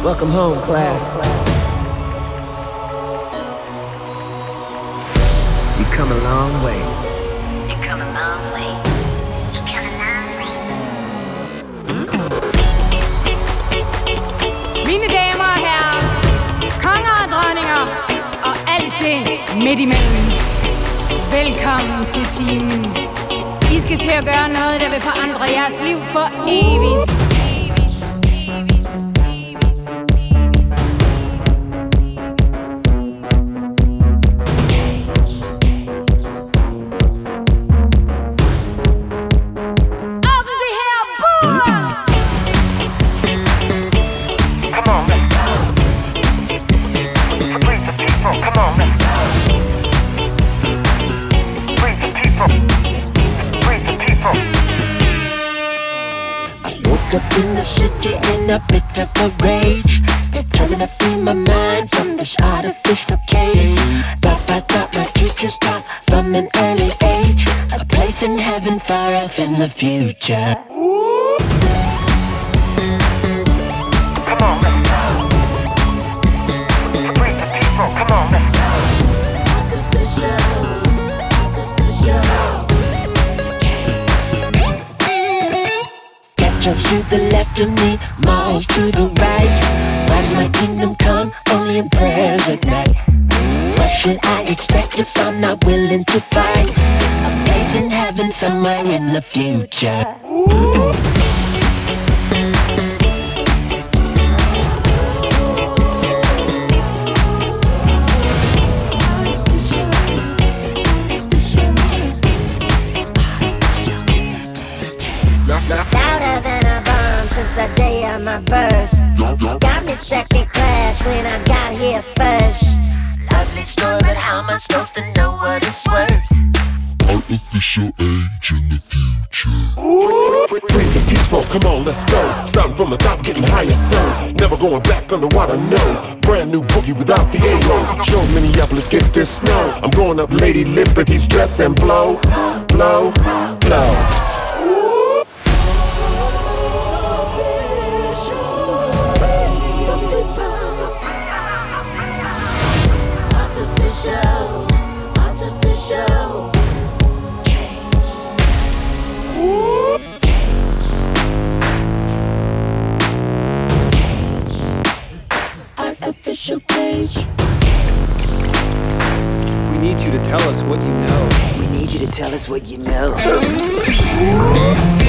Welcome home, class. You come a long way. You come a long way. You come a long way. Mine damer og herrer, konger og dronninger og alt det midt imellem. Velkommen til timen. I skal til at gøre noget, der vil forandre jeres liv for evigt. Up in the city in a bit of a rage, determined to free my mind from this artificial cage. Thought my teachers taught from an early age, a place in heaven far off in the future. Come on, let's go. Free the people, come on, let's go. Ghettos to the left of me, malls to the right. Why does my kingdom come only in prayers at night? What should I expect if I'm not willing to fight? A place in heaven somewhere in the future. Louder than a bomb since the day of my birth. Got me second class when I got here first. Lovely story, but how am I supposed to know what it's worth? Artificial age in the future. Free the people, come on, let's go. Starting from the top, getting higher soon. Never going back underwater, no. Brand new boogie without the A-roll. Show Minneapolis, get this snow. I'm going up Lady Liberty's dress and blow, blow, blow. Artificial cage. We need you to tell us what you know. We need you to tell us what you know.